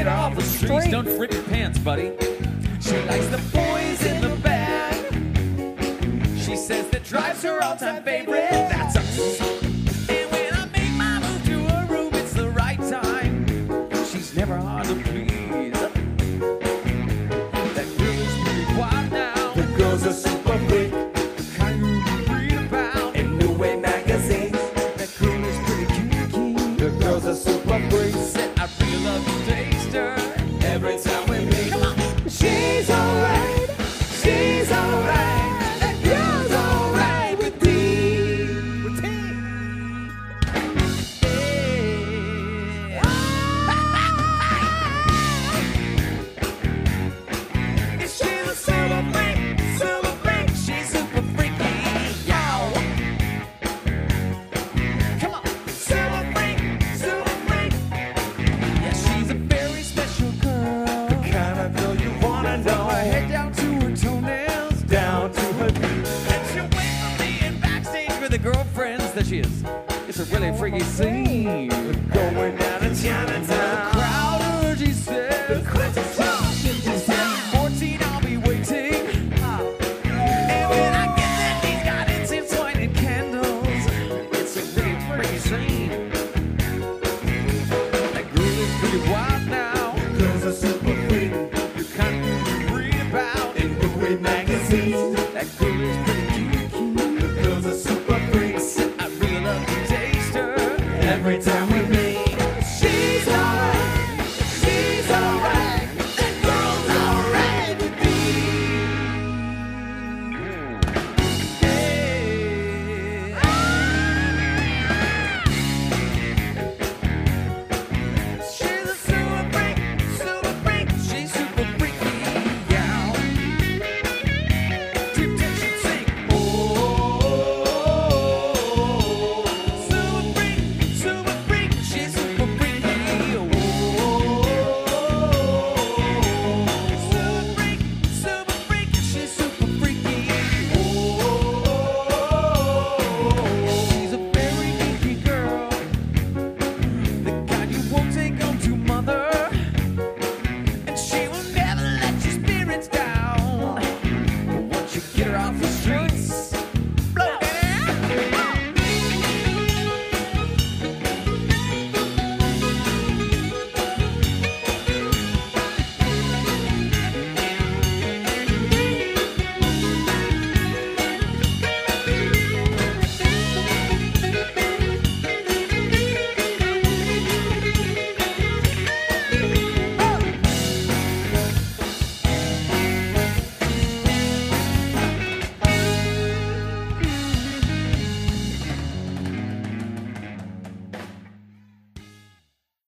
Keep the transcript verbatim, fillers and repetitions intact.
get her off the streets. Don't rip your pants, buddy. She likes the boys in the band. She says that drives her all-time favorite. That's us. And when I make my move to her room, it's the right time. She's never hard to please. That girl is pretty wild now. The girl's a super freak. Kind you read about In New Way magazine. that girl is pretty kinky. The girl's a super freak. Said I really love to taste her. Every time we meet, Come on. she's alright. She's alright. That girl's alright with me. With tea. Is she a super freak? Super freak. She's super freaky. Yow. Come on. Super freak. Super freak. Yeah, she's a very special girl. The kind of girl you wanna From her head know. down to her toenails. Down to her feet. And she'll wait for me in backstage with her girlfriends. There she is. It's a really freaky scene. Going down to Chinatown. Crowder, she says. fourteen, I'll be waiting. And when I get there, she's got incense, wine, and candles. It's a really freaky scene. That girl is pretty wild now. Girl's a super freak. You kind of read about In New Way magazine. that girl is pretty kinky. The girl's a super freak. I really love to taste her. Every time we meet.